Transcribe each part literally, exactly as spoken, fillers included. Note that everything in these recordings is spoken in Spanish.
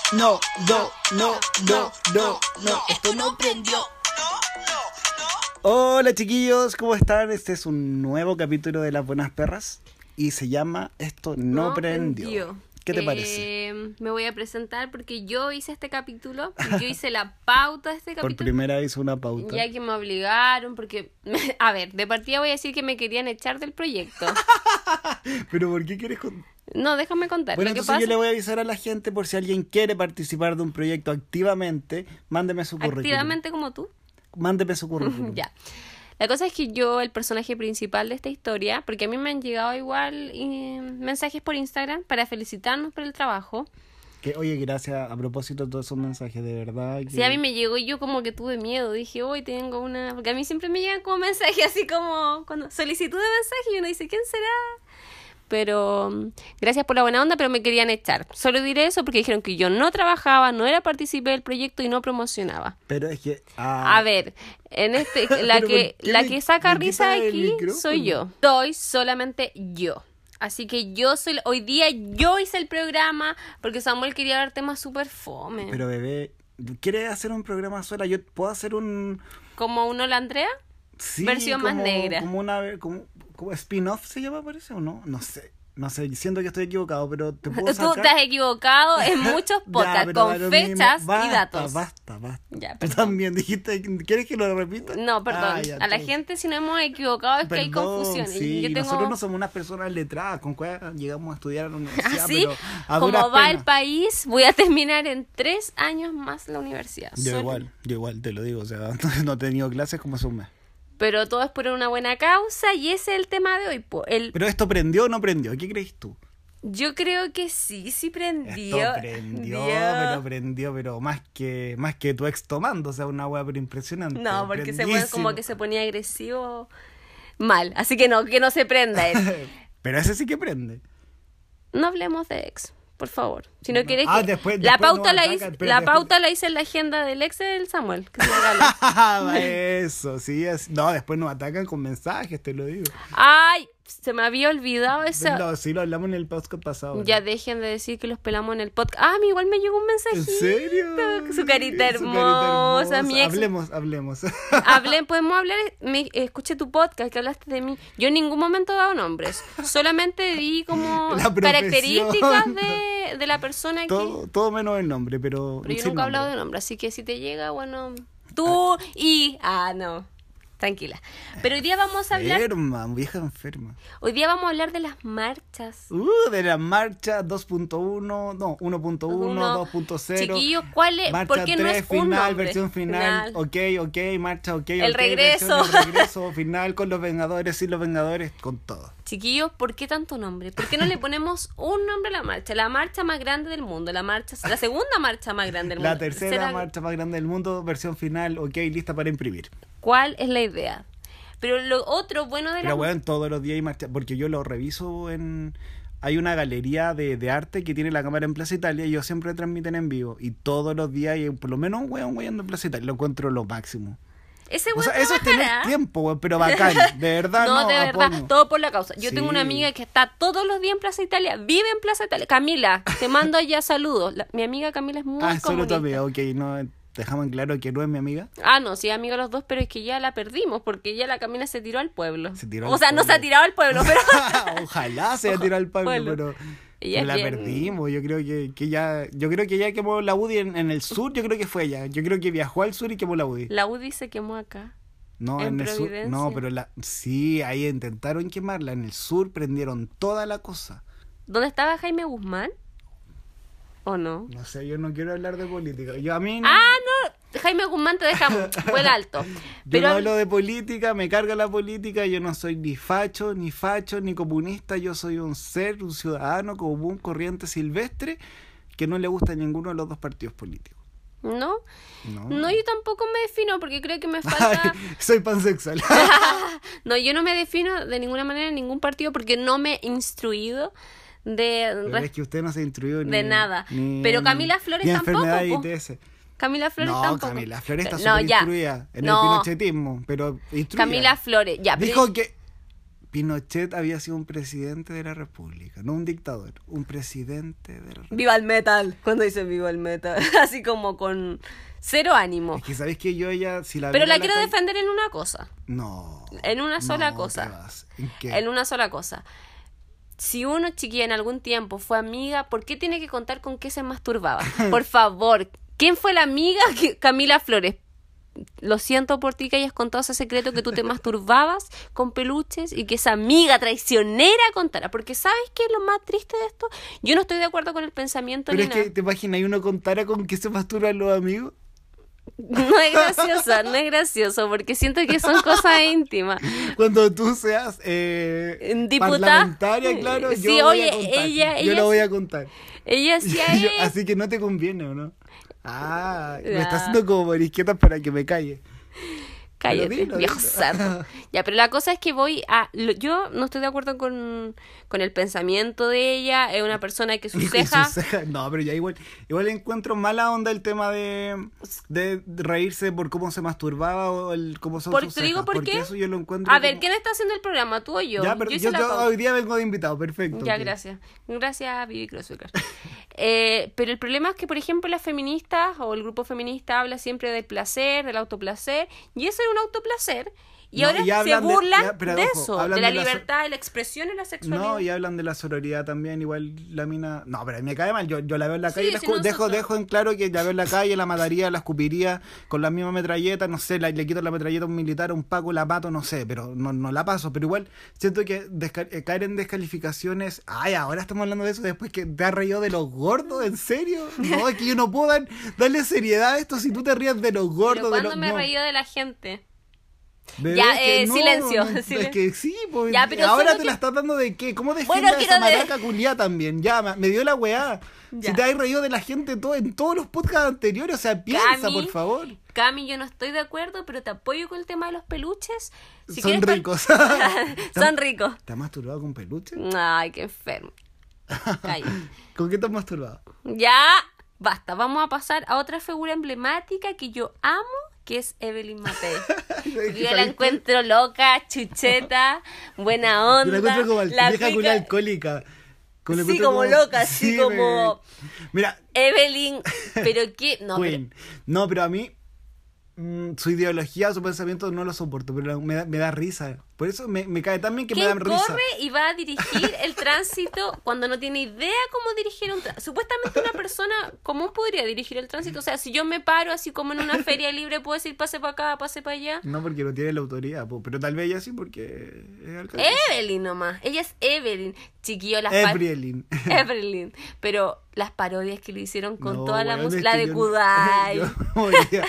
no, no, no, no, no, no, esto no prendió. Hola chiquillos, ¿cómo están? Este es un nuevo capítulo de Las Buenas Perras y se llama Esto no, no prendió. prendió. ¿Qué te eh, parece? Me voy a presentar porque yo hice este capítulo, yo hice la pauta de este capítulo. Por primera vez una pauta. Ya que me obligaron, porque, a ver, de partida voy a decir que me querían echar del proyecto. ¿Pero por qué quieres contar? No, déjame contar. Bueno, Lo que entonces pasa... yo le voy a avisar a la gente por si alguien quiere participar de un proyecto activamente, mándeme su currículum. ¿Activamente como tú? Mándeme su currículum. Ya. La cosa es que yo, el personaje principal de esta historia, porque a mí me han llegado igual eh, mensajes por Instagram para felicitarnos por el trabajo. Que, oye, gracias a propósito de todos esos mensajes, de verdad. Que... Sí, a mí me llegó y yo como que tuve miedo. Dije, hoy tengo una... Porque a mí siempre me llegan como mensajes así como... cuando solicitud de mensaje y uno dice, ¿quién será? Pero gracias por la buena onda, pero me querían echar. Solo diré eso porque dijeron que yo no trabajaba, no era partícipe del proyecto y no promocionaba. Pero es que... Ah... A ver, en este la que la que saca risa aquí soy yo. Soy solamente yo. Así que yo soy... Hoy día yo hice el programa porque Samuel quería ver temas súper fome. Pero bebé, ¿quieres hacer un programa sola? Yo puedo hacer un... ¿Como uno la Andrea? Sí, versión como, más negra. Como una... Como... ¿Cómo spin-off se llama, parece, o no? No sé, no sé, siento que estoy equivocado, pero te puedo sacar... Tú te has equivocado en muchos podcasts, ya, con fechas basta, y datos. Basta, basta, ya, Tú también dijiste, ¿quieres que lo repita? No, perdón, ah, ya, a la gente si no hemos equivocado es perdón, que hay confusión. Sí, Yo tengo... nosotros no somos unas personas letradas, con cuál llegamos a estudiar a la universidad, ¿Así? pero a como va penas. el país, voy a terminar en tres años más la universidad. Yo Solo... igual, yo igual, te lo digo, o sea, no he tenido clases como hace un mes. Pero todo es por una buena causa y ese es el tema de hoy. El... Pero esto prendió o no prendió, ¿qué crees tú? Yo creo que sí, sí prendió. Esto prendió, Dios. pero prendió, pero más que más que tu ex tomando, o sea, una hueá pero impresionante. No, porque se pone, como que se ponía agresivo mal, así que no, que no se prenda él. Pero ese sí que prende. No hablemos de ex. Por favor, si no, no. quieres ah, que después, la después pauta no la atacan, hice, la después... pauta la hice en la agenda del ex del Samuel, que se Eso, sí, es... no, después nos atacan con mensajes, te lo digo. Ay, se me había olvidado eso. No, sí lo hablamos en el podcast pasado. Ya ¿no? Dejen de decir que los pelamos en el podcast. Ah, a mí igual me llegó un mensajito. ¿En serio? Su carita hermosa, Su carita hermosa. Mi ex... Hablemos, hablemos. Hablen, podemos hablar. Me, escuché tu podcast que hablaste de mí. Yo en ningún momento he dado nombres. Solamente di como características de, de la persona todo, que... Todo menos el nombre, pero... Pero yo nunca he hablado de nombre, así que si te llega, bueno... Tú y... Ah, no. Tranquila. Pero hoy día vamos a hablar... Enferma, vieja enferma. Hoy día vamos a hablar de las marchas. Uh, de las marchas dos punto uno, no, uno punto uno, dos punto cero. Chiquillos, ¿cuál es? Marcha ¿Por qué tres, no es final, un nombre? versión final, final, ok, ok, marcha, ok, El okay, regreso. El regreso final con los Vengadores, sin los Vengadores, con todo. Chiquillos, ¿por qué tanto nombre? ¿Por qué no le ponemos un nombre a la marcha? La marcha más grande del mundo, la marcha, la segunda marcha más grande del mundo. La tercera ¿Será... marcha más grande del mundo, versión final, ok, lista para imprimir. ¿Cuál es la idea? Pero lo otro bueno de la... Pero bueno, todos los días hay marcha, porque yo lo reviso en... Hay una galería de, de arte que tiene la cámara en Plaza Italia y ellos siempre transmiten en vivo. Y todos los días hay por lo menos un weón weyando en Plaza Italia. Lo encuentro lo máximo. Ese o sea, eso es tener tiempo, weón, pero bacán. De verdad, no, no de apoyo. verdad, todo por la causa. Yo sí. tengo una amiga que está todos los días en Plaza Italia, vive en Plaza Italia. Camila, te mando allá saludos. La, mi amiga Camila es muy ah, comunista. Ah, solo tu amiga, ok, no... Dejamos en claro que no es mi amiga. Ah, no, sí, amiga los dos, pero es que ya la perdimos porque ya la Camila se tiró al pueblo. Se tiró o al sea, pueblo. no se ha tirado al pueblo, pero... Ojalá se haya tirado al pueblo, pueblo. pero, ella pero la bien... perdimos. Yo creo que, que ya yo creo que ya quemó la U D I en, en el sur, yo creo que fue ella. Yo creo que viajó al sur y quemó la U D I. La U D I se quemó acá. No, en, en el sur. No, pero la sí, ahí intentaron quemarla. En el sur prendieron toda la cosa. ¿Dónde estaba Jaime Guzmán? ¿O no? No sé, yo no quiero hablar de política. Yo a mí no... Ah, no, Jaime Guzmán te deja fue el alto. Pero... Yo no hablo de política, me carga la política, yo no soy ni facho, ni facho, ni comunista, yo soy un ser, un ciudadano común, corriente, silvestre, que no le gusta a ninguno de los dos partidos políticos. ¿No? No, no yo tampoco me defino porque creo que me falta... soy pansexual. No, yo no me defino de ninguna manera en ningún partido porque no me he instruido de... Pero es que usted no se ha instruido ni... De nada. Ni, pero Camila Flores ni tampoco. enfermedad de I T S. Camila Flores no, tampoco. No, Camila Flores está no, súper instruida en no. el pinochetismo, pero instruida. Camila Flores, ya. Dijo pero... que... Pinochet había sido un presidente de la República, no un dictador, un presidente de la República. Viva el metal, cuando dice viva el metal, así como con cero ánimo. Es que sabes que yo ella, si la Pero veo la en quiero calle- defender en una cosa, No. en una sola no, cosa. ¿qué vas? ¿En qué? en una sola cosa. Si uno, chiquilla, en algún tiempo fue amiga, ¿por qué tiene que contar con qué se masturbaba? Por favor, ¿quién fue la amiga? que- Camila Flores. Lo siento por ti que hayas contado ese secreto, que tú te masturbabas con peluches y que esa amiga traicionera contara. Porque ¿sabes qué es lo más triste de esto? Yo no estoy de acuerdo con el pensamiento Pero ni es nada. que te imaginas, y uno contara con qué se masturban los amigos. No es gracioso, no es gracioso, porque siento que son cosas íntimas. Cuando tú seas eh, Diputada. parlamentaria, claro, Sí, yo voy oye, a contar. ella- yo ella lo voy sí- a contar. Ella hacía Yo- eso. así que no te conviene, ¿o no? Ah, me Ya. está haciendo como morisquetas para que me calle. Cállate, Pero dilo, viejo dilo. cerdo. Ya, pero la cosa es que voy a... lo- Yo no estoy de acuerdo con, con el pensamiento de ella. Es una persona que sus Y cejas... sus cejas- No, pero ya igual, igual encuentro mala onda el tema de, de reírse por cómo se masturbaba o el cómo son Por- sus te digo cejas, por porque qué. eso yo lo encuentro A ver, como- ¿quién está haciendo el programa? ¿Tú o yo? Ya, pero hice yo, la yo pauta. hoy día vengo de invitado, perfecto. Ya, ok. gracias. Gracias, Vivi Crossucker. eh, pero el problema es que, por ejemplo, las feministas o el grupo feminista habla siempre del placer, del autoplacer, y eso era un autoplacer. Y No, ahora y se hablan de- burlan ya, pero de ojo, eso, hablan de la de la so- libertad, de la expresión y la sexualidad. No, y hablan de la sororidad también, igual la mina... No, pero a mí me cae mal, yo, yo la veo en la Sí, calle, la si escu- nosotros- dejo, dejo en claro que la veo en la calle, la mataría, la escupiría con la misma metralleta, no sé, la- le quito la metralleta a un militar, a un Paco, la mato, no sé, pero no, no la paso, pero igual siento que desca- eh, caer en descalificaciones... Ay, ahora estamos hablando de eso después que te has reído de los gordos, ¿en serio? No, es que yo no puedo dar- darle seriedad a esto si tú te ríes de los Pero gordos, de cuando los... me he no. reído de la gente. Bebé, Ya, es que eh, no, silencio, no, silencio. Es que sí, pues. Ya, pero ahora solo te que- la estás dando de qué. ¿Cómo Bueno, defiendes a quiero esa de- maraca culiá también? Ya, me, me dio la weá. Ya. Si te has reído de la gente todo, en todos los podcasts anteriores, o sea, piensa, Cami, por favor. Cami, yo no estoy de acuerdo, pero te apoyo con el tema de los peluches. Si Son quieres pa- ricos. Son ricos. ¿Te has masturbado con peluche? Ay, qué enfermo. Calla. ¿Con qué te has masturbado? Ya, basta. Vamos a pasar a otra figura emblemática que yo amo, que es Evelyn Matei. Porque yo la encuentro loca, chucheta, buena onda. Yo la encuentro como al- la vieja pica- culia alcohólica. Como la Sí, encuentro como loca, así me- como- Mira, Evelyn, pero qué... No, pero- Queen. No, pero a mí mm, su ideología, su pensamiento no lo soporto, pero me da, me da risa. Por eso me, me cae tan bien que me da ¿Quién risa. corre y va a dirigir el tránsito cuando no tiene idea cómo dirigir un tránsito? Supuestamente una persona común podría dirigir el tránsito. O sea, si yo me paro así como en una feria libre, puedo decir pase para acá, pase para allá. No, porque no tiene la autoridad, po, pero tal vez ella sí, porque es alcaldesa. Evelyn nomás. Ella es Evelyn. Chiquillo, las pa- Evelyn. Evelyn. Pero las parodias que le hicieron con No, toda la weón, música. es La que de yo- Kudai. Yo me moría.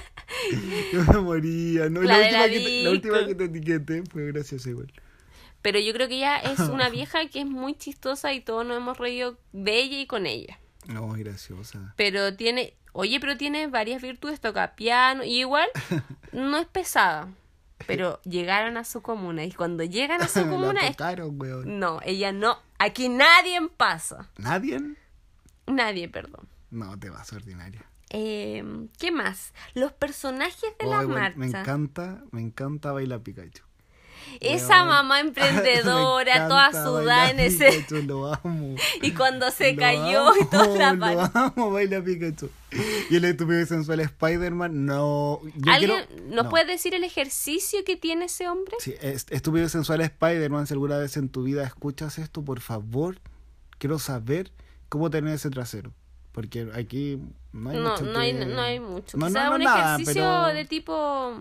Yo me moría. No, La la, de última la que te, la disco. última que te etiqueté fue graciosa igual. Pero yo creo que ella es una vieja que es muy chistosa y todos nos hemos reído de ella y con ella. No, es graciosa. Pero tiene, oye, pero tiene varias virtudes, toca piano y igual no es pesada. Pero llegaron a su comuna y cuando llegan a su comuna La es... tocaron, weón. No, ella no. Aquí nadie pasa. ¿Nadie? Nadie, perdón. No, te vas ordinaria. Eh, ¿Qué más? Los personajes de Oh, la weón, marcha. me encanta, me encanta bailar Pikachu. Esa Weón. mamá Me emprendedora, encanta toda sudada bailar en ese... Pikachu, lo amo. Y cuando se Lo cayó y toda la amo, pared. Lo amo, baila Pikachu. Y el estúpido y sensual Spider-Man, no. Yo ¿Alguien quiero- nos no. puede decir el ejercicio que tiene ese hombre? Sí, es- estúpido y sensual Spider-Man, si alguna vez en tu vida escuchas esto, por favor, quiero saber cómo tener ese trasero. Porque aquí no hay No, mucho no hay, que- no hay mucho. No, Quizá no, no, un nada, ejercicio pero- de tipo...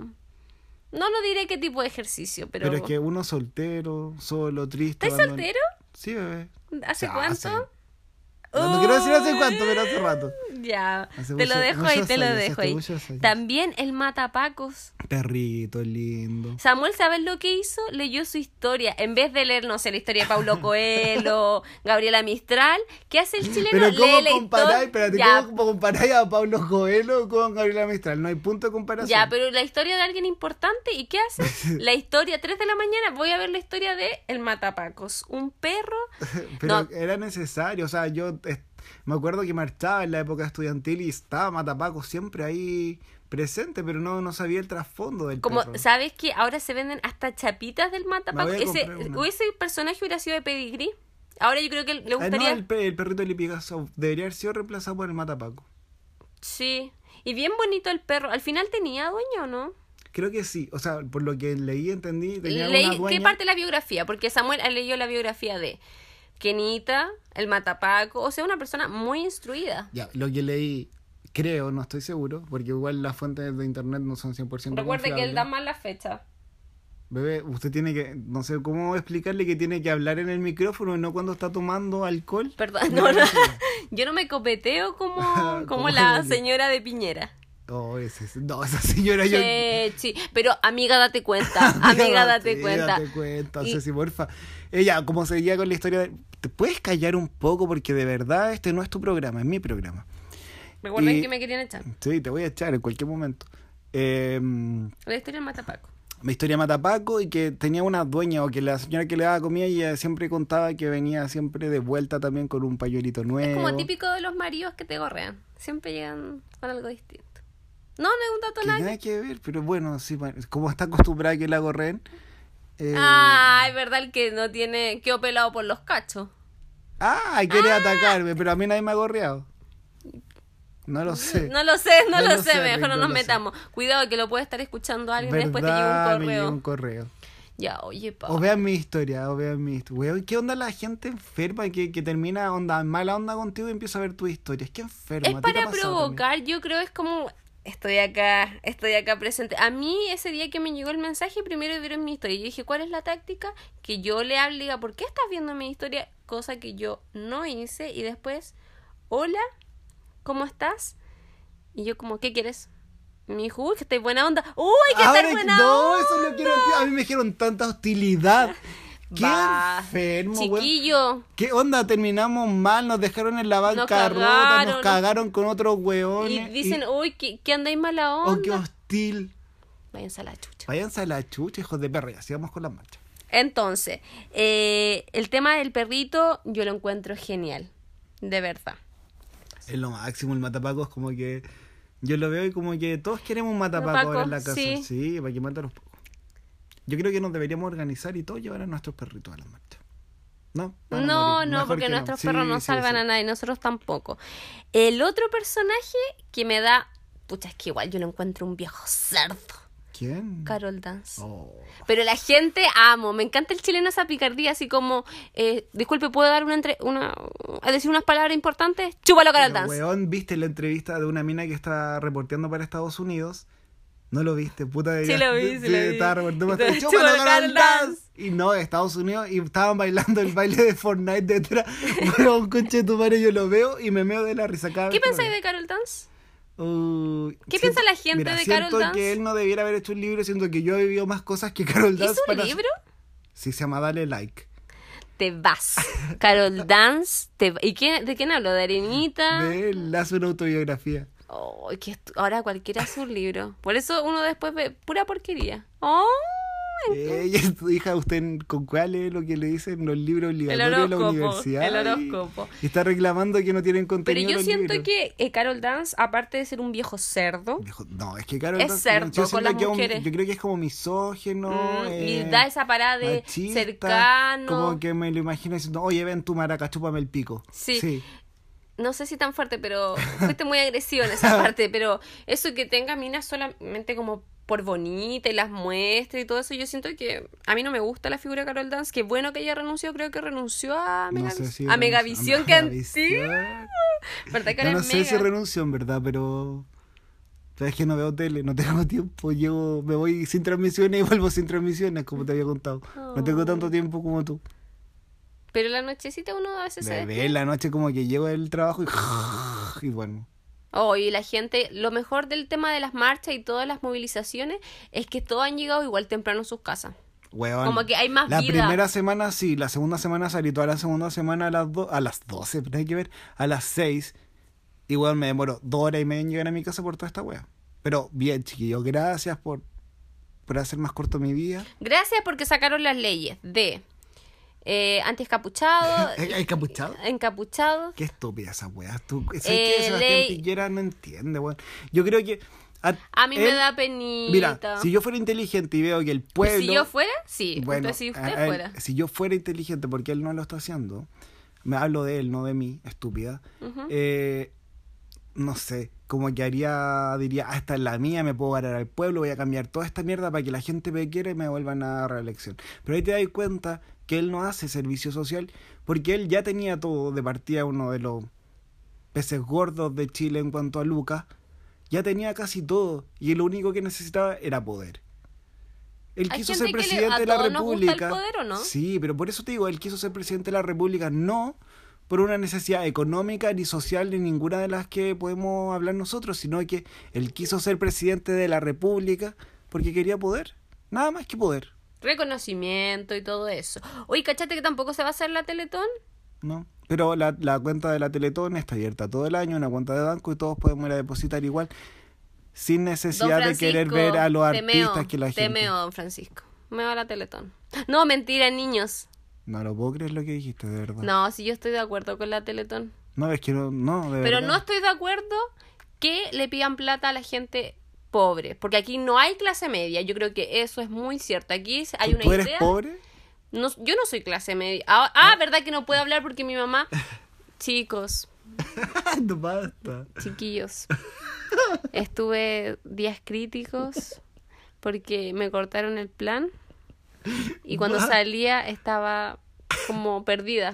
No lo diré qué tipo de ejercicio, pero... Pero es que uno soltero, solo, triste. ¿Estás abandonado. soltero? Sí, bebé. ¿Hace Sí, cuánto? hace- No, no quiero decir hace cuánto, pero hace rato. Ya, Hace te lo mucho- dejo ahí, muchos te lo años, dejo hace ahí. muchos años. También el matapacos. Perrito lindo. Samuel, ¿sabes lo que hizo? Leyó su historia. En vez de leer, no sé, la historia de Paulo Coelho, Gabriela Mistral, ¿qué hace el chileno? Pero Lee ¿cómo la comparáis? historia. Espérate, Ya, ¿cómo comparáis a Pablo Coelho con Gabriela Mistral? No hay punto de comparación. ya, pero la historia de alguien importante, ¿y qué hace? La historia, tres de la mañana, voy a ver la historia de el matapacos. Un perro. Pero No. era necesario, o sea, yo eh, me acuerdo que marchaba en la época estudiantil y estaba Matapaco siempre ahí presente, pero no, no sabía el trasfondo del Como, perro. ¿sabes que ahora se venden hasta chapitas del matapaco? Me voy a Ese, comprar una. ese personaje hubiera sido de pedigrí. Ahora yo creo que le Ah, no, gustaría... el, pe- el perrito de Lipicasso debería haber sido reemplazado por el matapaco. Sí. Y bien bonito el perro. ¿Al final tenía dueño o no? Creo que sí, o sea, por lo que leí, entendí, tenía Leí, una dueña. ¿qué parte de la biografía? Porque Samuel ha leído la biografía de Kenita, el matapaco, o sea, una persona muy instruida. Ya, lo que leí, creo, no estoy seguro, porque igual las fuentes de internet no son cien por ciento Recuerde que él confiables. da mal la fecha. Bebé, usted tiene que, no sé cómo explicarle que tiene que hablar en el micrófono y no cuando está tomando alcohol. Perdón, No, no, no. no sé. Yo no me copeteo como, como Como la la- señora de Piñera. Oh, ese, ese- no, esa señora yo... Sí, sí, pero amiga, date cuenta, amiga, date sí, cuenta. Date cuenta, Y- Ceci, porfa. Ella, como seguía con la historia, de- ¿te puedes callar un poco? Porque de verdad este no es tu programa, es mi programa. Recuerden Y- que me querían echar. Sí, te voy a echar en cualquier momento. Eh, La historia del matapaco. mi historia mata Paco y que tenía una dueña o que la señora que le daba comida ella siempre contaba que venía siempre de vuelta también con un pañuelito nuevo. Es como típico de los maridos que te gorrean. Siempre llegan con algo distinto. No, no es un dato Que nada. nada que ver, pero bueno, sí, bueno, como está acostumbrada a que la gorren. Eh... Ah, es verdad el que no tiene, quedó pelado por los cachos. Ah, quiere atacarme, pero a mí nadie me ha gorreado. No lo sé. No lo sé, no, No lo, lo sé, sé, mejor Rick, no no nos lo sé. metamos. Cuidado que lo puede estar escuchando alguien y después te llega ¿Verdad? un Me correo. llegó un correo. Ya, oye, pa. O vean mi historia, o vean mi historia. Weón, ¿qué onda la gente enferma que, que termina onda mala onda contigo y empieza a ver tu historia? Es que enferma. Es ¿A ti te ha para pasado provocar, yo creo es como estoy acá, estoy acá presente. A mí ese día que me llegó el mensaje, primero vieron mi historia. Yo dije, ¿cuál es la táctica? Que yo le hable y diga, ¿por qué estás viendo mi historia? Cosa que yo no hice. Y después, hola, ¿cómo estás? Y yo como, ¿qué quieres? Me dijo, uy, que estoy buena onda. Uy, que Ahora estar que- buena no, onda. eso lo quiero decir. A mí me dijeron tanta hostilidad. Qué Va, enfermo, weón. chiquillo. ¿Qué onda? Terminamos mal, nos dejaron en la bancarrota, nos cagaron. cagaron con otros weones. Y dicen, uy, que, que andáis mala Oh, qué onda. hostil. Váyanse a la chucha. Váyanse a la chucha, hijos de perra. Ya sigamos con las marchas. Entonces, eh, el tema del perrito yo lo encuentro genial. De verdad. Es lo máximo, el matapaco es como que... Yo lo veo y como que todos queremos un matapaco Matapaco, ahora en la casa. sí. Sí, para que mate a los pocos. Yo creo que nos deberíamos organizar y todos llevar a nuestros perritos a las marchas. ¿No? Van a No, morir. no, Mejor porque que nuestros Sí, perros no sí, salvan sí. a nadie, nosotros tampoco. El otro personaje que me da... Pucha, es que igual yo lo encuentro un viejo cerdo. ¿Quién? Carol Dance. Oh. Pero la gente amo, me encanta el chileno esa picardía, así como, eh, disculpe, ¿puedo dar una, entre una a decir unas palabras importantes? Chúpalo, Carol Pero, Dance. weón, ¿viste la entrevista de una mina que está reporteando para Estados Unidos? ¿No lo viste? Puta de Sí lo vi, sí lo vi. Estaba reporteando para Entonces, ¡Chúpalo, chúpalo, Carol Carol Dance! Y no, de Estados Unidos, y estaban bailando el baile de Fortnite detrás. Weón, conche de tu madre, yo lo veo y me meo de la risa cada ¿Qué vez que lo pensáis veo. de Carol Dance? Uy, ¿Qué siento- piensa la gente mira, de siento Carol Dance? que él no debiera haber hecho un libro, siento que yo he vivido más cosas que Carol Dance. ¿Hizo un para- libro? Sí, se llama Dale Like. Te vas. Carol Dance. Te... ¿Y quién, de quién hablo? ¿De Arenita? De él hace una autobiografía. Oh, que estu- ahora cualquiera hace un libro. Por eso uno después ve pura porquería. Oh, Ella es tu hija, ¿usted con cuál es lo que le dicen los libros obligatorios de la horóscopo, universidad? el horóscopo. Y está reclamando que no tienen pero contenido yo los siento libros. que eh, Carol Dance, aparte de ser un viejo cerdo, Dijo, no, es que Carol Es Dance- cerdo yo con siento las que es un- mujeres. yo creo que es como misógino. mm, eh, y da esa parada de machista, cercano. Como que me lo imagino diciendo, oye, ven tu maraca, chúpame el pico. Sí. No sé si tan fuerte, pero fuiste muy agresivo en esa parte. Pero eso que tenga minas solamente como por bonita y las muestra y todo eso, yo siento que a mí no me gusta la figura de Carol Dance. Qué bueno que ella renunció, creo que renunció a, No Megavis- sé si a renunció- Megavisión, a que Megavisión. antiguo. ¿Verdad que Yo ahora no es sé si Mega? renunció en verdad, pero... Sabes que no veo tele, no tengo tiempo. Llevo, me voy sin transmisiones y vuelvo sin transmisiones, como te había contado. No tengo tanto tiempo como tú. Pero la nochecita uno a veces se Bebé, despierta. en la noche como que llego del trabajo y... y duermo. Oh, y la gente, lo mejor del tema de las marchas y todas las movilizaciones es que todos han llegado igual temprano a sus casas. Weón. Como que hay más La vida. primera semana sí, la segunda semana salí toda la segunda semana a las, do- a las doce, pero hay que ver, a las seis. Y weón, me demoro dos horas y media en llegar a mi casa por toda esta wea. Pero bien, chiquillos, gracias por, por hacer más corto mi día. Gracias porque sacaron las leyes de eh, antiescapuchado, ¿Hay capuchado? encapuchado. Qué estúpida esa wea. Tú, ¿sabes Eh, qué? Sebastián ley- Piñera no entiende, weón. Yo creo que A, A mí me él- da penita. Mira, si yo fuera inteligente y veo que el pueblo... Si yo fuera, sí. Bueno, Entonces, si usted a él- fuera. si yo fuera inteligente, porque él no lo está haciendo, me hablo de él, no de mí, estúpida, Ujú. eh, no sé, como que haría, diría, ah, esta es la mía, me puedo ganar al pueblo, voy a cambiar toda esta mierda para que la gente me quiera y me vuelvan a dar reelección. Pero ahí te das cuenta que él no hace servicio social, porque él ya tenía todo de partida, uno de los peces gordos de Chile en cuanto a Lucas, ya tenía casi todo, y lo único que necesitaba era poder. Él Hay quiso gente ser que le- presidente a de la todos nos gusta el República. poder, ¿o no? Sí, pero por eso te digo, él quiso ser presidente de la República no por una necesidad económica ni social ni ninguna de las que podemos hablar nosotros, sino que él quiso ser presidente de la República porque quería poder, nada más que poder, Reconocimiento y todo eso. Oye, ¿cachate que tampoco se va a hacer la Teletón? ¿no? Pero la, la cuenta de la Teletón está abierta todo el año, una cuenta de banco y todos podemos ir a depositar igual, sin Don necesidad de Francisco, querer ver a los te artistas meo, que la Te gente... meo, don Francisco. Me va a la Teletón. No, mentira, niños. No lo puedo creer lo que dijiste, de verdad. No, sí, yo estoy de acuerdo con la Teletón. No, es que no, no, de Pero verdad. no estoy de acuerdo que le pidan plata a la gente pobre. Porque aquí no hay clase media. Yo creo que eso es muy cierto. Aquí hay ¿Tú- una ¿Tú eres idea. pobre? No, yo no soy clase media. Ah, ah, ¿verdad que no puedo hablar porque mi mamá... Chicos, No basta. chiquillos, estuve días críticos porque me cortaron el plan y cuando What? salía estaba como perdida.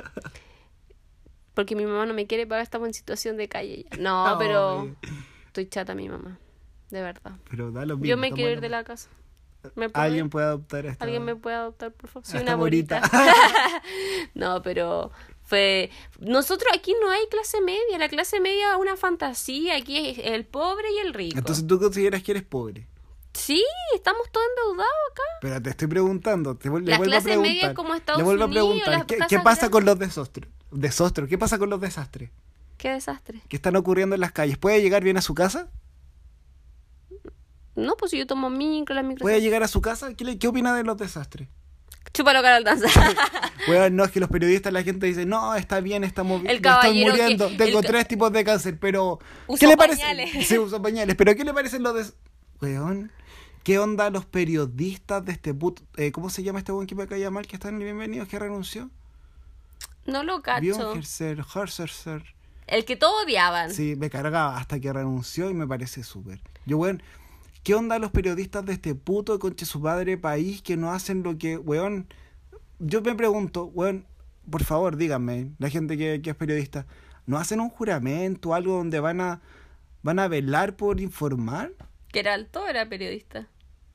Porque mi mamá no me quiere pagar, estamos en situación de calle ya. No, pero Ay, estoy chata mi mamá, de verdad. pero da lo mismo. Yo me estamos quiero ir en- de la casa. ¿Me puedo Alguien ir? puede adoptar a esta... ¿Alguien me puede adoptar, por favor? Soy a una esta bonita. bonita. No, pero fue... Nosotros aquí no hay clase media. La clase media es una fantasía. Aquí es el pobre y el rico. Entonces tú consideras que eres pobre. Sí, estamos todos endeudados acá. Pero te estoy preguntando, te vuel- le La vuelvo a clase media preguntar. es como Estados le vuelvo a Unidos, preguntar, las ¿qué, casas qué pasa grandes. con los desastres? Desastres, ¿qué pasa con los desastres Qué desastre. que están ocurriendo en las calles? ¿Puede llegar bien a su casa? No, pues si yo tomo micro, la micro... ¿Puede llegar a su casa? ¿Qué, le- qué opina de los desastres? Chúpalo, cara al danza. Bueno, no, es que los periodistas, la gente dice, no, está bien, estamos El me estoy caballero que- muriendo, tengo el ca- tres tipos de cáncer, pero... Usó ¿Qué le parece? pañales. Sí, usó pañales, pero ¿qué le parecen los des... Weón, ¿qué onda los periodistas de este puto... Eh, ¿Cómo se llama este weón que me caía mal, que está en el Bienvenidos, que renunció? No lo cacho. Björn Herser. El que todos odiaban. Sí, me cargaba hasta que renunció y me parece súper. Yo, weón, ¿qué onda los periodistas de este puto conche su padre país que no hacen lo que, weón? Yo me pregunto, weón, por favor, díganme, la gente que, que es periodista, ¿no hacen un juramento, algo donde van a van a velar por informar? Que era alto, era periodista.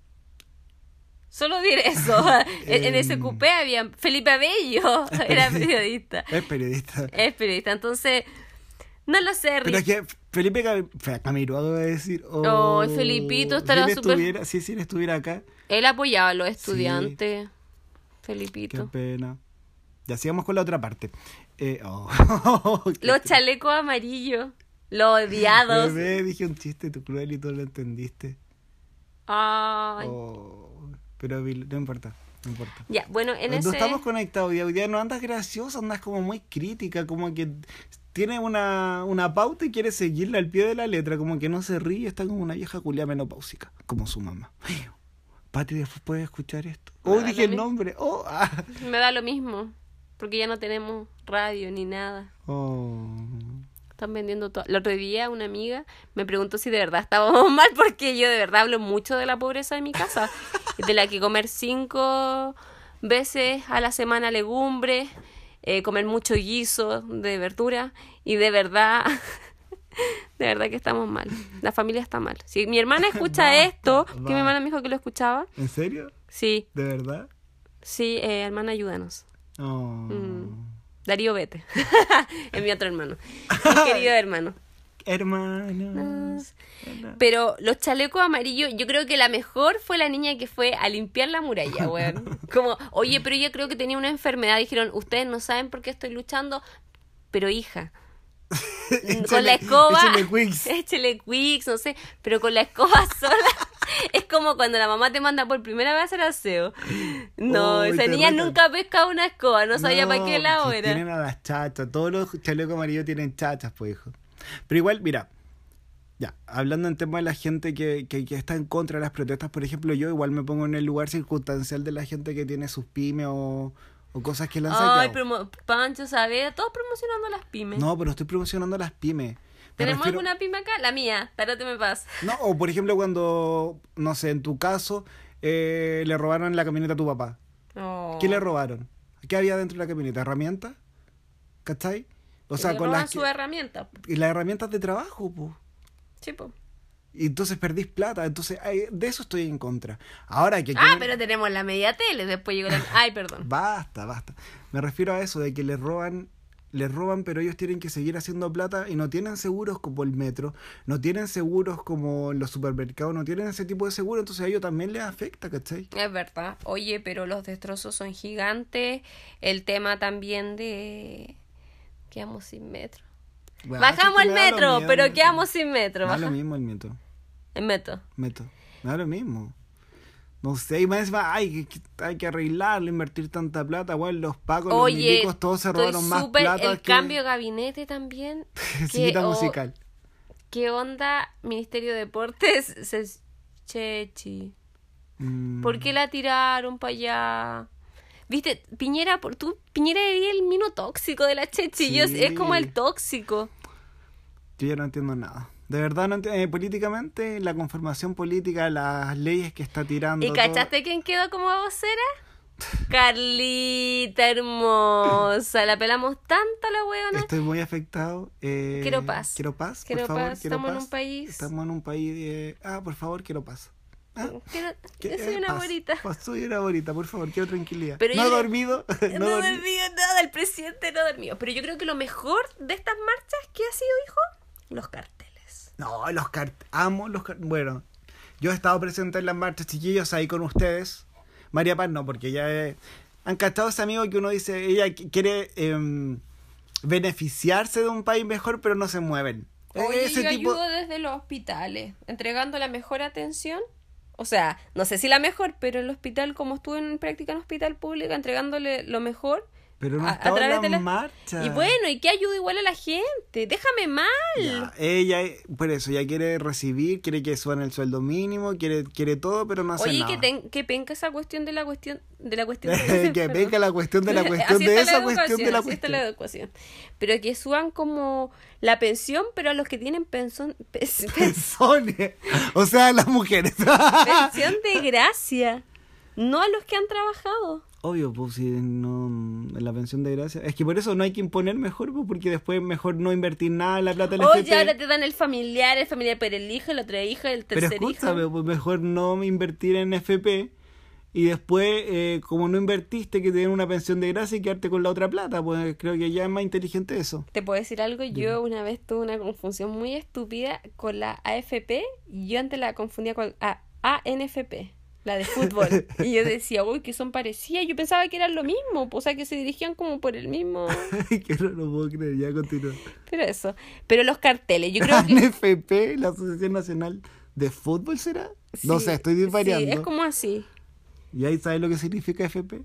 Solo diré eso. en, en ese Em. cupé había Felipe Abello, era periodista. Es periodista. Es periodista, entonces no lo sé, Pero Rick. es que Felipe Cam- Fe- Camiroaga voy a decir. Oh, Felipito si estará él súper- estuviera- Sí, si él estuviera acá. Él apoyaba a los estudiantes. Felipito. Qué pena. Ya sigamos con la otra parte. Eh, oh. Qué Los triste. chalecos amarillos. Los odiados. Bebé, dije un chiste, tu cruel y tú lo entendiste. Ay. Oh, pero Bill, no importa, no importa. Ya, bueno, en No ese... estamos conectados hoy día, no andas graciosa, andas como muy crítica, como que tiene una, una pauta y quiere seguirla al pie de la letra, como que no se ríe, está como una vieja culia menopáusica, como su mamá. Pati, después puedes escuchar esto. Me Oh, da dije lo el mismo. nombre. Oh, ah. Me da lo mismo. Porque ya no tenemos radio ni nada. Oh. Están vendiendo todo. El otro día una amiga me preguntó si de verdad estábamos mal, porque yo de verdad hablo mucho de la pobreza de mi casa. De la que comer cinco veces a la semana legumbres, eh, comer mucho guiso de verdura, y de verdad, de verdad que estamos mal. La familia está mal. Si mi hermana escucha Basta, esto, que mi basta. hermana me dijo que lo escuchaba, ¿En serio? sí, ¿De verdad? sí, eh, hermana, ayúdanos. Oh. Mm. Darío, vete. Es mi otro hermano. Mi querido hermano. Hermanos. Pero los chalecos amarillos, yo creo que la mejor fue la niña que fue a limpiar la muralla, weón. Como, oye, pero ella creo que tenía una enfermedad. Dijeron, ustedes no saben por qué estoy luchando, pero hija, con la escoba, Échale Quicks. échele Quicks, no sé, pero con la escoba sola. Es como cuando la mamá te manda por primera vez a hacer aseo. No, Uy, esa te niña retan. nunca ha pescado una escoba, no sabía para qué lado si era. Tienen a las chachas, todos los chalecos amarillos tienen chachas, pues hijo. Pero igual, mira, Ya, hablando en tema de la gente que, que, que está en contra de las protestas, por ejemplo, yo igual me pongo en el lugar circunstancial de la gente que tiene sus pymes o, o cosas que le han Ay, sacado. promo Pancho Saavedra, todos promocionando las pymes. No, pero estoy promocionando las pymes. Me ¿Tenemos refiero- alguna pyme acá? La mía, Tarote me pasa. No, o por ejemplo cuando, no sé, en tu caso, eh, le robaron la camioneta a tu papá. Oh. ¿Qué le robaron? ¿Qué había dentro de la camioneta? ¿Herramientas? ¿Cachai? O sea, Le con roban las, su que- herramienta. y las herramientas de trabajo, pues. Sí, po. Y entonces perdís plata. Entonces, ay, de eso estoy en contra. Ahora que... Ah, que- pero tenemos la media tele. Después llegó la... Ay, perdón. Basta, basta. Me refiero a eso, de que les roban, les roban, pero ellos tienen que seguir haciendo plata y no tienen seguros como el metro, no tienen seguros como los supermercados, no tienen ese tipo de seguro, entonces a ellos también les afecta, ¿cachai? Es verdad. Oye, pero los destrozos son gigantes. El tema también de... Quedamos sin metro. Bueno, Bajamos es el que me da lo metro, mismo. pero quedamos sin metro. Me da lo Baja... mismo el metro. El metro. Metro. Me da lo mismo. No sé, y más encima, ay, que, que hay que arreglarlo, invertir tanta plata, bueno, los pacos, los Oye, milicos, todos se estoy robaron más súper- plata el que... cambio de gabinete también. Cita oh, musical. ¿Qué onda Ministerio de Deportes? Se... Chechi. Mm. ¿Por qué la tiraron para allá? Viste, Piñera, por tú, Piñera era el mino tóxico de la Chechi. Yo- Sí. es como el tóxico. Yo ya no entiendo nada. De verdad no entiendo. Eh, políticamente, la conformación política, las leyes que está tirando. ¿Y todo- cachaste quién quedó como vocera? Carlita hermosa. La pelamos tanto a la huevona. Estoy muy afectado. Eh, Quiero paz. Quiero paz, Quiero por favor. paz. Quiero Estamos en paz. un país- Estamos en un país de... Ah, por favor, quiero paz. Ah, Quiero- ¿qué- yo soy eh, una paz. bonita. Paz, soy una bonita, por favor, quiero tranquilidad. Pero no he yo- dormido. No, no he dormido. dormido nada, el presidente no dormido. Pero yo creo que lo mejor de estas marchas, ¿qué ha sido, hijo? Los carteles. No, los carteles. Amo los carteles. Bueno, yo he estado presente en las marchas, chiquillos, ahí con ustedes. María Paz no, porque ya eh, han cachado ese amigo que uno dice, ella qu- quiere em, beneficiarse de un país mejor, pero no se mueven. Oye, Ese yo tipo... ayudo desde los hospitales, entregando la mejor atención. O sea, no sé si la mejor, pero el hospital, como estuve en práctica en hospital público, entregándole lo mejor. Pero no a- ha a estado en través las de la- marchas. Y bueno, ¿y qué ayuda igual a la gente? Déjame mal. Ya, ella, por eso, ya quiere recibir, quiere que suban el sueldo mínimo, quiere, quiere todo, pero no hace Oye, nada. que, ten- que penca esa cuestión de la cuestión de la cuestión de que perdón. venga la cuestión de la cuestión Así de está esa la cuestión de la educación, así está cuestión. la educación. Pero que suban como la pensión, pero a los que tienen pensión, pes- pes- Pensiones. O sea, las mujeres. pensión de gracia, no a los que han trabajado. Obvio, pues si no, en la pensión de gracia. Es que por eso no hay que imponer mejor, pues, porque después mejor no invertir nada en la plata del F Oye, P. ahora te dan el familiar, el familiar por el hijo, el otro hijo, el Pero tercer hijo. escúchame, pues mejor no invertir en F P y después, eh, como no invertiste, que te den una pensión de gracia y quedarte con la otra plata. Pues creo que ya es más inteligente eso. ¿Te puedo decir algo? Yo una vez tuve una confusión muy estúpida con la A F P y yo antes la confundía con la A N F P, la de fútbol. Y yo decía, uy, que son parecidas. Yo pensaba que eran lo mismo, o sea, que se dirigían como por el mismo... Que no lo puedo creer, ya continúa. Pero eso. Pero los carteles, yo creo La que... N F P, la Asociación Nacional de Fútbol, ¿será? No Sí, sé, estoy divariando. Sí, es como así. ¿Y ahí sabes lo que significa F P?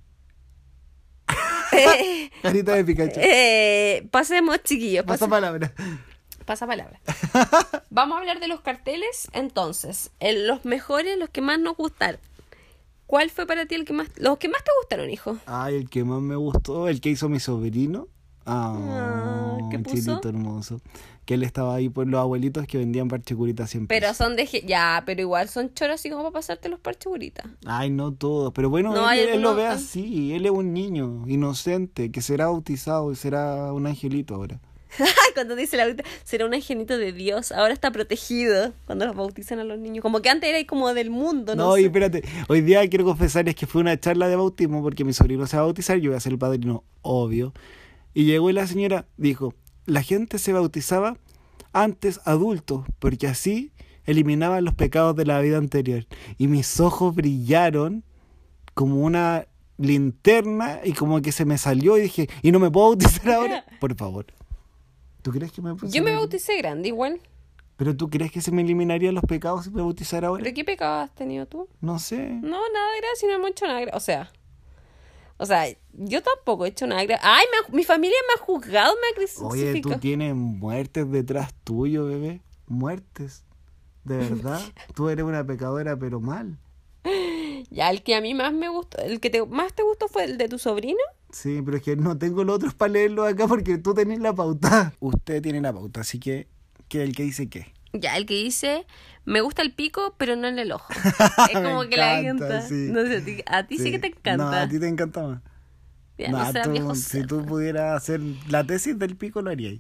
Eh, Carita de Pikachu. eh, pasemos, chiquillos. Pasa Pasa, palabra. pasa palabra. Vamos a hablar de los carteles, entonces. El- los mejores, los que más nos gustaron. ¿Cuál fue para ti el que más... Los que más te gustaron, hijo? Ay, el que más me gustó, el que hizo mi sobrino. Ah, Ah, ¿qué puso? chilito hermoso. Que él estaba ahí por los abuelitos que vendían parche curita siempre. Pero son de... ge- Ya, pero igual son choros así como para pasarte los parches buritas. Ay, no todos. Pero bueno, No, él, hay él lo algunos- ve así. Él es un niño inocente que será bautizado y será un angelito ahora. Cuando dice la ahorita, será un angelito de Dios, ahora está protegido cuando los bautizan a los niños. Como que antes era como del mundo, ¿no? No, y sé. espérate. Hoy día quiero confesarles que fue una charla de bautismo porque mi sobrino se va a bautizar. Yo voy a ser el padrino, obvio. Y llegó y la señora dijo, la gente se bautizaba antes adultos porque así eliminaban los pecados de la vida anterior. Y mis ojos brillaron como una linterna y como que se me salió y dije, ¿y no me puedo bautizar ahora? Por favor. ¿Tú crees que me Yo me bauticé grande igual. ¿Pero tú crees que se me eliminarían los pecados si me bautizara ahora? ¿Pero qué pecado has tenido tú? No sé. No, nada de gracia, no hemos hecho nada de gracia. O sea, o sea, yo tampoco he hecho nada de gracia. Ay, me ha- mi familia me ha juzgado, me ha Oye, tú crucificado. tienes muertes detrás tuyo, bebé. muertes. De verdad, tú eres una pecadora, pero mal. Ya, el que a mí más me gustó, el que te, más te gustó fue el de tu sobrino. Sí, pero es que no tengo los otros para leerlos acá porque tú tenés la pauta. Usted tiene la pauta, así que, ¿qué el que dice qué? Ya, el que dice, me gusta el pico, pero no en el ojo. Es como Me que la encanta, gente... sí. No sé, a ti, a ti sí. que te encanta. No, a ti te encanta más. Ya, No, no seas tú, viejo si cerdo. tú pudieras hacer la tesis del pico, lo harías.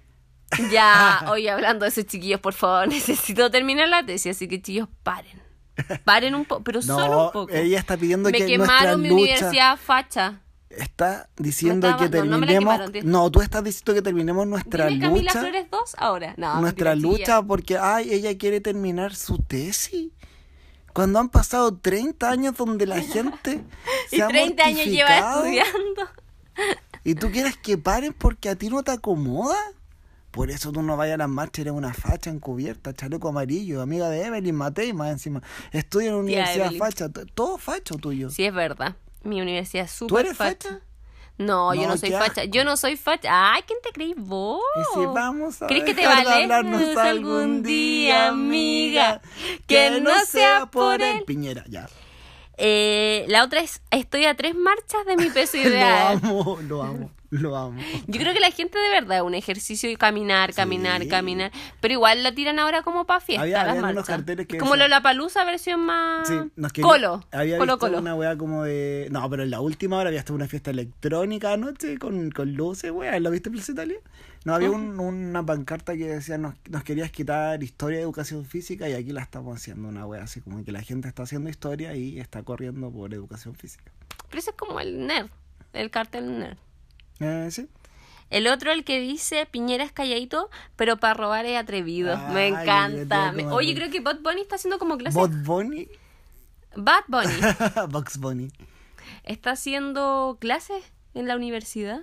Ya, oye, hablando de esos chiquillos, por favor, necesito terminar la tesis, así que chicos, paren. Paren un poco, pero solo un No, poco. ella está pidiendo Me que nuestra quemaron mi lucha... universidad facha. Está diciendo Me estaba- que no, no me la terminemos... quemaron, tío. No, tú estás diciendo que terminemos nuestra Dime Camila lucha... Flores dos ahora. No, nuestra mentira, lucha chiquilla. porque, ay, ella quiere terminar su tesis. Cuando han pasado treinta años donde la gente se Y ha treinta años lleva mortificado, estudiando. ¿Y tú quieres que paren porque a ti no te acomoda? Por eso tú no vayas a las marchas, eres una facha encubierta, chaleco amarillo, amiga de Evelyn Matei, más encima. Estudia en una Tía universidad Evelyn. facha, t- todo facho tuyo. Sí, es verdad. Mi universidad es súper ¿Tú eres facha. facha? No, yo No, no soy qué facha. asco. Yo no soy facha. Ay, ¿quién te crees vos? Y si vamos a ¿Crees que te dejar de vale hablarnos algún día, amiga, que no sea por el él? Piñera, ya. Eh, la otra es, estoy a tres marchas de mi peso Lo ideal. amo, lo amo, lo amo. Yo creo que la gente de verdad es un ejercicio y caminar, caminar, Sí. caminar. Pero igual lo tiran ahora como para fiesta, Había- las habían unos marchas. carteles que Como decían- la Palusa versión más Sí, nos quería- colo. Había colo, visto colo. una weá como de... No, pero en la última hora había estado una fiesta electrónica anoche con, con luces, weá. ¿Lo viste en Plaza Italia? No, había un- una pancarta que decía nos, nos querías quitar historia de educación física y aquí la estamos haciendo una weá así como que la gente está haciendo historia y está corriendo por educación física. Pero ese es como el nerd, el cartel nerd. Eh, sí. El otro, el que dice Piñera es calladito, pero para robar es atrevido. Ay, Me que encanta. le Me- tengo Oye, como- creo que Bad Bunny está haciendo como clase. Bot Bunny. Bad Bunny Bugs Bunny. está haciendo clases en la universidad.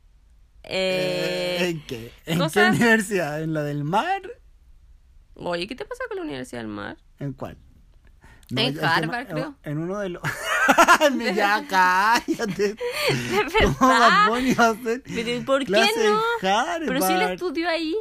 Eh, Eh, ¿En qué? ¿En qué cosas- universidad? ¿En la del mar? Oye, ¿qué te pasa con la Universidad del Mar? ¿En cuál? En el tema- Harvard, creo. En uno de los... ya, cállate. De ¿Cómo Bad verdad. Bunny va a hacer Pero ¿por qué clase en no? Harvard? Pero si él estudió ahí.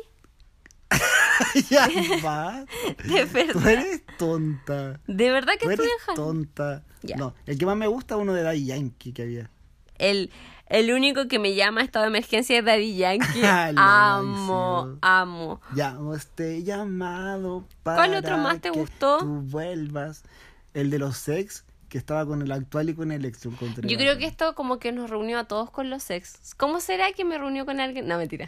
Ya va. De Tú verdad. eres tonta. De verdad que Tú eres estudia en Harvard. tonta. Ya. No, el que más me gusta es uno de Daddy Yankee que había. El, el único que me llama a estado de emergencia es Daddy Yankee. Ah, lo amo, máximo. amo. Ya, este llamado para ¿Cuál otro más te que gustó? tú vuelvas. El de los sex, que estaba con el actual y con el ex. lo encontré Yo creo bacán. que esto como que nos reunió a todos con los ex. ¿Cómo será que me reunió con alguien? No, mentira.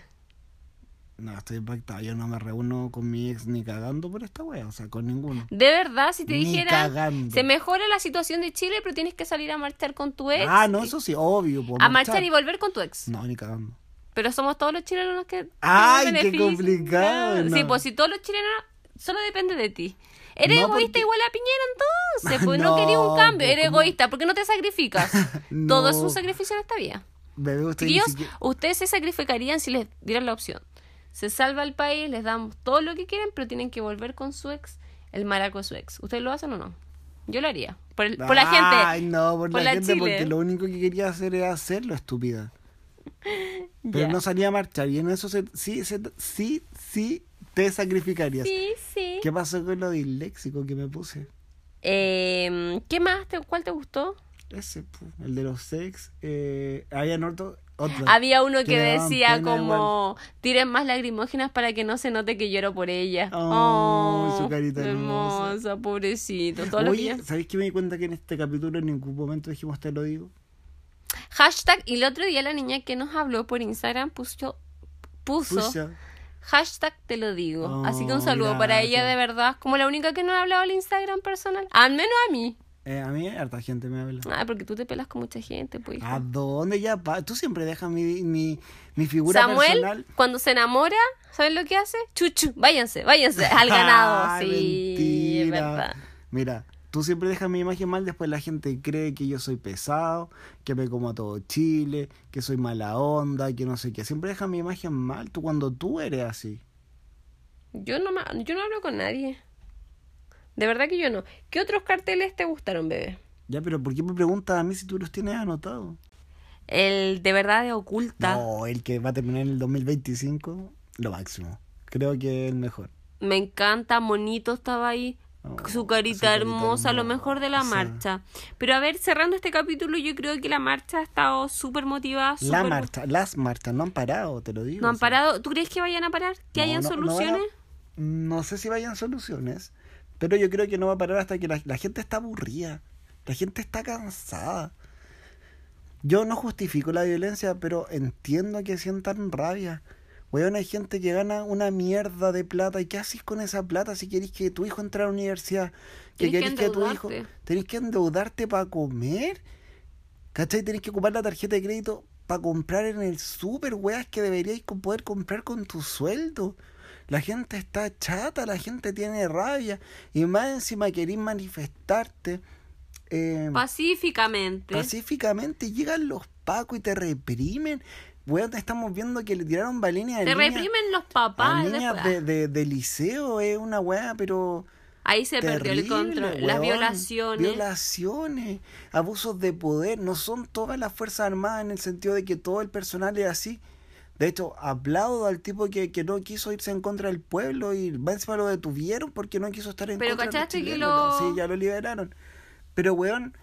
No, estoy impactado. Yo no me reúno con mi ex ni cagando por esta wea. O sea, con ninguno. De verdad, si te Ni dijera, cagando. se mejora la situación de Chile, pero tienes que salir a marchar con tu ex. Ah, no, eso sí, obvio. pues, A marchar y volver con tu ex. No, ni cagando. Pero somos todos los chilenos los que... Ay, tienen qué beneficios. complicado, Sí, no. pues si todos los chilenos... Solo depende de ti. Eres No, egoísta porque- igual a Piñera entonces. Pues no, No, querías un cambio. pues, Eres ¿cómo? egoísta. ¿Por qué no te sacrificas? No. Todo es un sacrificio en esta vida. Bebé, usted ni Chiquillos, siquiera- ustedes se sacrificarían si les dieran la opción. Se salva el país, les damos todo lo que quieren, pero tienen que volver con su ex, el maraco de su ex. ¿Ustedes lo hacen o no? Yo lo haría. Por, el- por la gente. Ay, no, por, por la, la gente, Chile. porque lo único que quería hacer era hacerlo, estúpida. Pero Ya. no salía a marchar y en eso se, sí, se, sí, sí te sacrificarías. Sí, sí. ¿Qué pasó con lo disléxico que me puse? Eh, ¿Qué más? Te, ¿Cuál te gustó? Ese, pu, el de los sex. Eh, había otro, otro. Había uno que me daban decía pena como tiren más lagrimógenas para que no se note que lloro por ella. Oh, su carita hermosa, hermosa. pobrecito. Todo lo Oye, que- ¿sabéis que me di cuenta que en este capítulo en ningún momento dijimos te lo digo? Hashtag, y el otro día la niña que nos habló por Instagram puso, puso Pucha. hashtag te lo digo. Oh, Así que un saludo para ella gracias. de verdad, como la única que no ha hablado al Instagram personal. Al menos a mí. Eh, a mí harta gente me habla. Ay, porque tú te pelas con mucha gente, pues. hijo. ¿A dónde ya? pa- Tú siempre dejas mi, mi, mi figura Samuel, personal. cuando se enamora, ¿sabes lo que hace? Chuchu, váyanse, váyanse al ganado. Ay, Sí, es mentira. verdad. Mira, tú siempre dejas mi imagen mal, después la gente cree que yo soy pesado, que me como a todo Chile, que soy mala onda, que no sé qué. Siempre dejas mi imagen mal, tú cuando tú eres así. Yo no, ma- yo no hablo con nadie. De verdad que yo no. ¿Qué otros carteles te gustaron, bebé? Ya, pero ¿por qué me preguntas a mí si tú los tienes anotados? El de verdad de oculta. No, el que va a terminar en el dos mil veinticinco, lo máximo. Creo que es el mejor. Me encanta, Monito estaba ahí. Oh, su carita su carita hermosa, lo mejor de la hermosa. marcha. Pero a ver, cerrando este capítulo, yo creo que la marcha ha estado súper motivada. La súper- marcha, las marchas no han parado, te lo digo. No han sí. parado. ¿Tú crees que vayan a parar? ¿Que No, hayan no, no van a- soluciones? No sé si vayan soluciones, pero yo creo que no va a parar hasta que la, la gente está aburrida. La gente está cansada. Yo no justifico la violencia, pero entiendo que sientan rabia. Weón, hay gente que gana una mierda de plata. ¿Y qué haces con esa plata si queréis que tu hijo entre a la universidad? ¿Que Tenés que queréis que tu hijo... endeudarte. ¿Tenés que endeudarte para comer? ¿Cachai? Tenés que ocupar la tarjeta de crédito para comprar en el súper, weas, que deberíais co- poder comprar con tu sueldo. La gente está chata, la gente tiene rabia. Y más encima querís manifestarte eh, Pacíficamente. pacíficamente. Llegan los pacos y te reprimen. Weón, estamos viendo que le tiraron balines a Te niñas, reprimen los a papás. niñas después. de, de, de liceo. Es una wea, pero... Ahí se perdió el terrible, control. Las weón. violaciones. Violaciones, abusos de poder. No son todas las Fuerzas Armadas en el sentido de que todo el personal es así. De hecho, aplaudo al tipo que, que no quiso irse en contra del pueblo y va encima lo detuvieron porque no quiso estar en Pero contra de los ¿cachaste que chilenos. lo- Sí, ya lo liberaron. Pero, weón,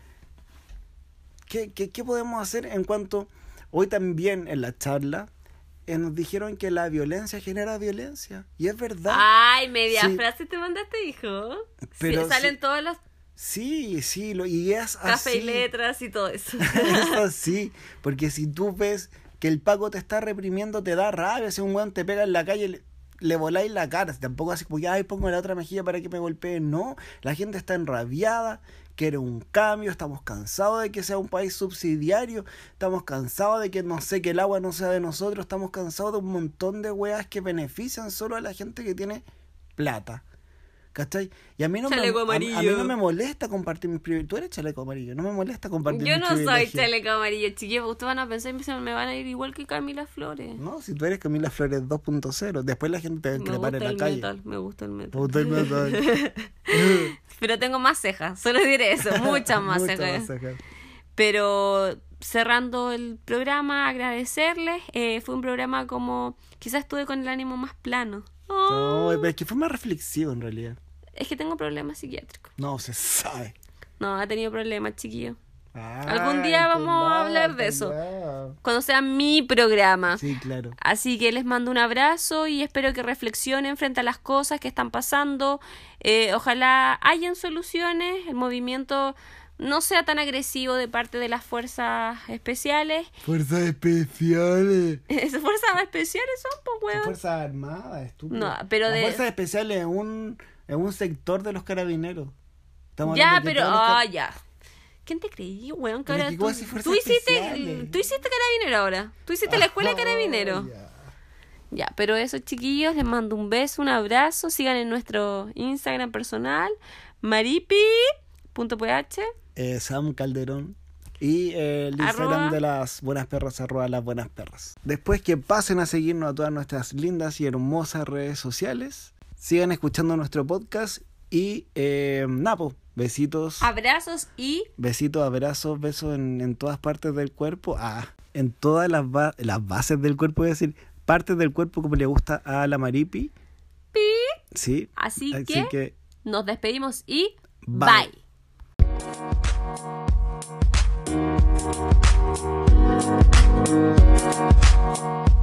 ¿qué, qué, qué podemos hacer en cuanto... Hoy también en la charla eh, nos dijeron que la violencia genera violencia. Y es verdad. Ay, media Sí. frase te mandaste, hijo. Pero Sí, salen sí- todas las Sí, sí, lo, y es así. café y letras y todo eso. Es así, porque si tú ves que el Paco te está reprimiendo, te da rabia. Si un weón te pega en la calle, le, le voláis la cara. Tampoco así como, ay, pongo la otra mejilla para que me golpee. No, la gente está enrabiada, quiere un cambio, estamos cansados de que sea un país subsidiario, estamos cansados de que, no sé, que el agua no sea de nosotros, estamos cansados de un montón de weas que benefician solo a la gente que tiene plata. ¿Cachai? Y a mí no, me, Chaleco a, a mí amarillo. no me molesta compartir mis privilegios. Tú eres chaleco amarillo, no me molesta compartir Yo mis no soy privilegios. chaleco amarillo, chiquillos. Ustedes van a pensar que me van a ir igual que Camila Flores. No, si tú eres Camila Flores dos punto cero, después la gente te va a Me increpar gusta en la el calle. metal, me gusta el Me metal. gusta el metal. Pero tengo más cejas, solo diré eso, muchas más Mucho cejas. más cejas. Pero cerrando el programa, agradecerles. Eh, fue un programa como, quizás estuve con el ánimo más plano. Oh, No, pero es que fue más reflexivo en realidad. es que tengo problemas psiquiátricos. No se sabe. No, ha tenido problemas, chiquillo. Ay, Algún día qué vamos a mal, hablar de qué eso. mal. Cuando sea mi programa. Sí, claro. Así que les mando un abrazo y espero que reflexionen frente a las cosas que están pasando. Eh, ojalá hayan soluciones, el movimiento no sea tan agresivo de parte de las fuerzas especiales. Fuerzas especiales. ¿Esas fuerzas especiales son, pues, weón? Fuerzas armadas, estúpido. No, pero Las de- fuerzas especiales es un, es un sector de los carabineros. Estamos Ya, hablando que pero... todos los Ah, car- ya. ¿Quién te creí, weón? Que Pero ahora que tú, cosas y fuerzas tú hiciste, especiales. tú hiciste carabinero ahora. Tú hiciste la escuela de carabinero. Oh, ya. Ya, pero eso, chiquillos, les mando un beso, un abrazo. Sigan en nuestro Instagram personal, maripi punto p h. Eh, Sam Calderón. Y eh, el Instagram Arroba. de las buenas perras, arroba las buenas perras. Después que pasen a seguirnos a todas nuestras lindas y hermosas redes sociales, sigan escuchando nuestro podcast y eh, Napo, besitos, Abrazos y... besitos, abrazos, besos en, en todas partes del cuerpo, ah, en todas las, ba- las bases del cuerpo, es decir, partes del cuerpo como le gusta a la Maripi. pi. Sí, Así, así que, que nos despedimos y... Bye. bye.